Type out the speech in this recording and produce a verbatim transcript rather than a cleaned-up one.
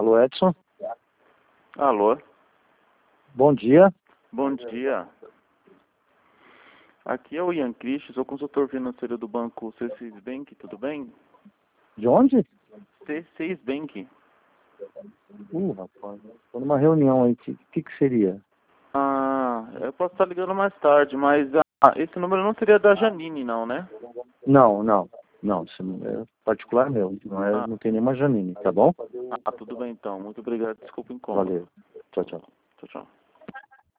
Alô, Edson? Alô? Bom dia. Bom dia. Aqui é o Ian Christ, sou consultor financeiro do banco C seis Bank, tudo bem? De onde? C seis Bank. Uh, rapaz, tô numa reunião aí. O que, que que seria? Ah, eu posso estar ligando mais tarde, mas ah, esse número não seria da Janine, não, né? Não, não. Não, isso não é particular meu. Não, é, Ah, não tem nenhuma Janine, tá bom? ah, tudo bem então. Muito obrigado. Desculpa o incômodo. Valeu. Tchau, tchau. Tchau, tchau.